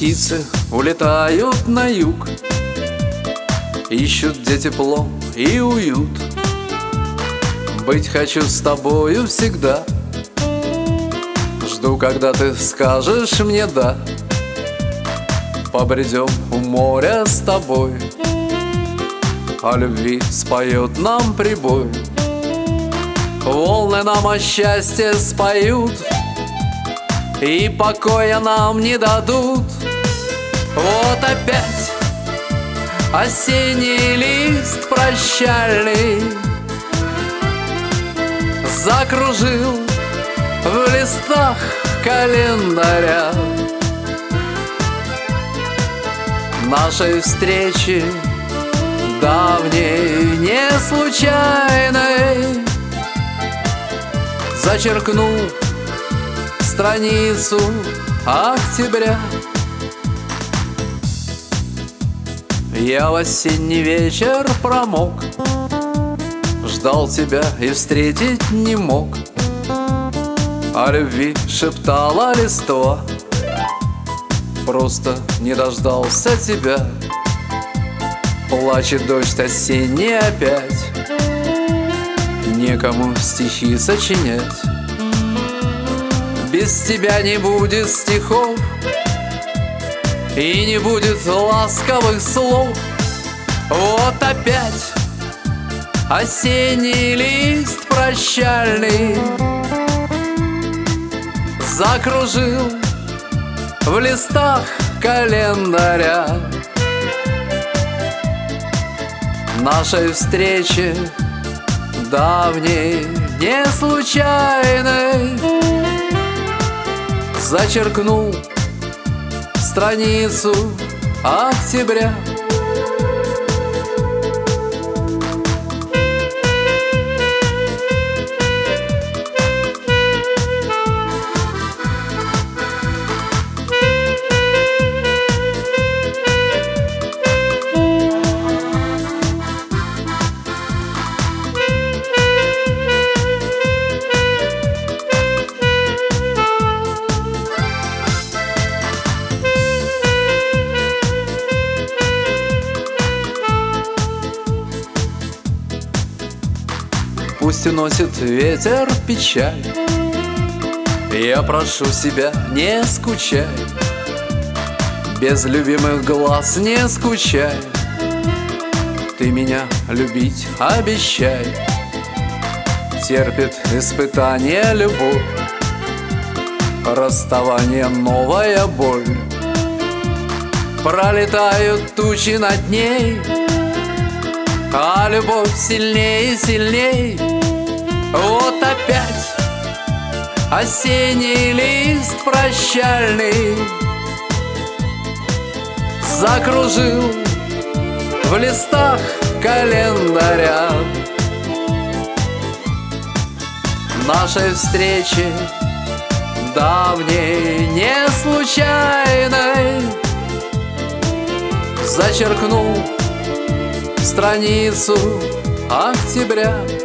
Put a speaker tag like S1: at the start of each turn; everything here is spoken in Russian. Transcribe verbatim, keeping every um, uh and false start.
S1: Птицы улетают на юг, ищут где тепло и уют. Быть хочу с тобою всегда, жду, когда ты скажешь мне «да». Побредем у моря с тобой, о любви споет нам прибой. Волны нам о счастье споют и покоя нам не дадут. Вот опять осенний лист прощальный закружил в листах календаря. Нашей встречи давней, не случайной, зачеркнул страницу октября. Я в осенний вечер промок, ждал тебя и встретить не мог. О любви шептала листва, просто не дождался тебя. Плачет дождь осенний опять, некому стихи сочинять. Без тебя не будет стихов и не будет ласковых слов. Вот опять осенний лист прощальный закружил в листах календаря. Нашей встречи давней, не случайной, зачеркнул страницу октября. Пусть уносит ветер печаль, я прошу себя, не скучай. Без любимых глаз не скучай, ты меня любить обещай. Терпит испытание любовь, расставание новая боль. Пролетают тучи над ней, а любовь сильнее и сильней. Вот опять осенний лист прощальный закружил в листах календаря. Нашей встречи давней, не случайной, зачеркнул страницу октября.